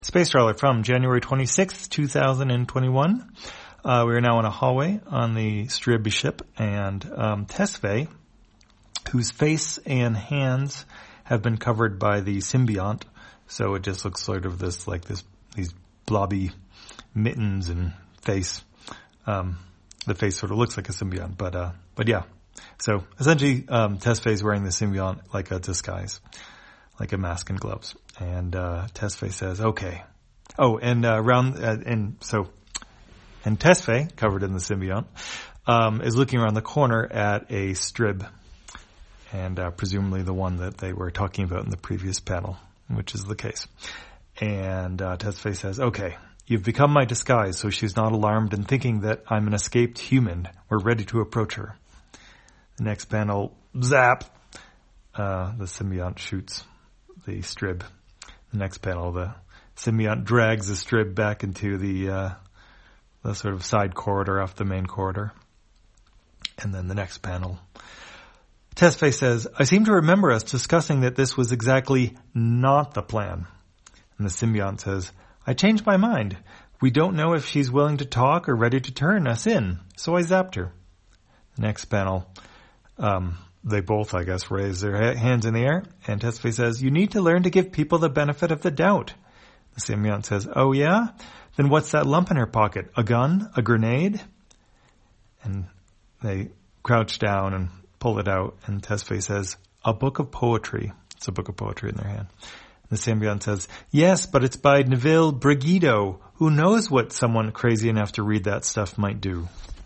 Space Trawler from January 26th, 2021. We are now in a hallway on the Strib ship, and Tesfaye, whose face and hands have been covered by the symbiont, so it just looks sort of these blobby mittens and face. The face sort of looks like a symbiont, but yeah. So essentially, Tesfaye is wearing the symbiont like a disguise, like a mask and gloves. And Tesfaye says, "Okay." Oh, and and Tesfaye, covered in the symbiont, is looking around the corner at a Strib, and presumably the one that they were talking about in the previous panel, which is the case. And Tesfaye says, "Okay, you've become my disguise, so she's not alarmed and thinking that I'm an escaped human. We're ready to approach her." The next panel, zap, the symbiont shoots the Strib. The next panel, the symbiont drags the Strib back into the sort of side corridor off the main corridor. And then the next panel, Tesfaye says, "I seem to remember us discussing that this was exactly not the plan." And the symbiont says, "I changed my mind. We don't know if she's willing to talk or ready to turn us in, so I zapped her." The next panel, they both, I guess, raise their hands in the air, and Tesfaye says, "You need to learn to give people the benefit of the doubt." The symbiont says, "Oh yeah? Then what's that lump in her pocket? A gun? A grenade?" And they crouch down and pull it out, and Tesfaye says, "A book of poetry." It's a book of poetry in their hand. And the symbiont says, "Yes, but it's by Neville Brigido. Who knows what someone crazy enough to read that stuff might do?"